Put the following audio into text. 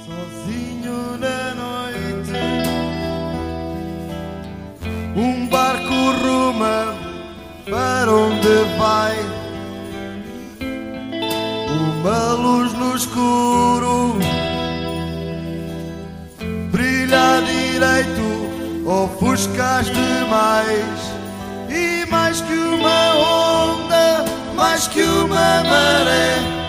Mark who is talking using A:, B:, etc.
A: Sozinho na noite, um barco ruma para onde vai. Uma luz no escuro brilha direito, ofuscas demais. E mais que uma onda, mais que uma maré,